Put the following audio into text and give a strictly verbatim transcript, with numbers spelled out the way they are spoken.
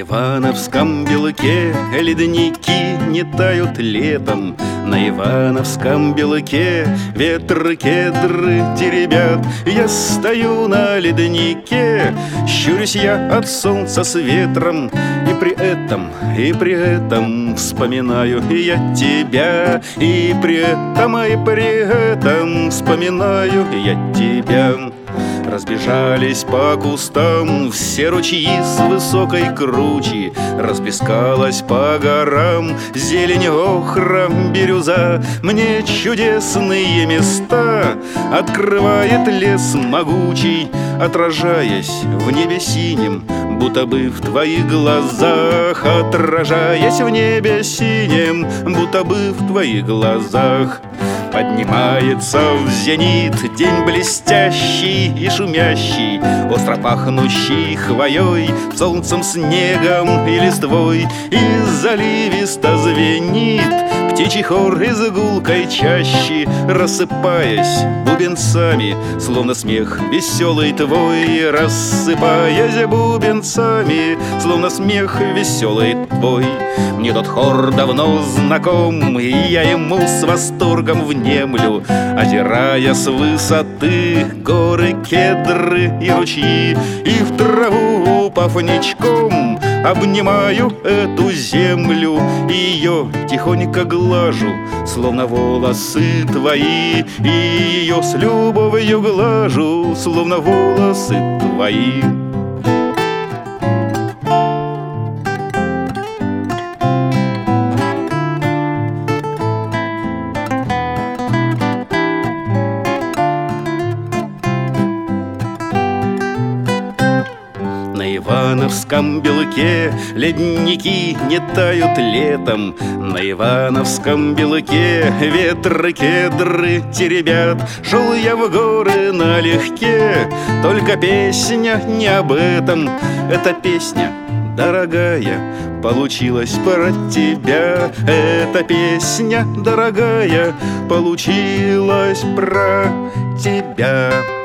Ивановском белке ледники не тают летом, на Ивановском белке ветры кедры теребят. Я стою на леднике, щурюсь я от солнца с ветром, и при этом, и при этом вспоминаю я тебя, и при этом, и при этом вспоминаю я тебя. Разбежались по кустам все ручьи с высокой кручи, расплескалась по горам зелень, охра, бирюза. Мне чудесные места открывает лес могучий, отражаясь в небе синем, будто бы в твоих глазах, отражаясь в небе синем, будто бы в твоих глазах. Поднимается в зенит день блестящий и шумящий, остро пахнущий хвоей, солнцем, снегом и листвой. И заливисто звенит птичий хор из гулкой чащи, рассыпаясь бубенцами, словно смех веселый твой, рассыпаясь бубенцами, словно смех веселый твой. Мне тот хор давно знаком, и я ему с восторгом внемлю, озирая с высоты горы, кедры и ручьи, и в траву упав ничком обнимаю эту землю, и ее тихонько глажу, словно волосы твои, и ее с любовью глажу, словно волосы твои. На Ивановском белке ледники не тают летом, на Ивановском белке ветры кедры теребят. Шел я в горы налегке, только песня не об этом. Эта песня, дорогая, получилась про тебя. Эта песня, дорогая, получилась про тебя.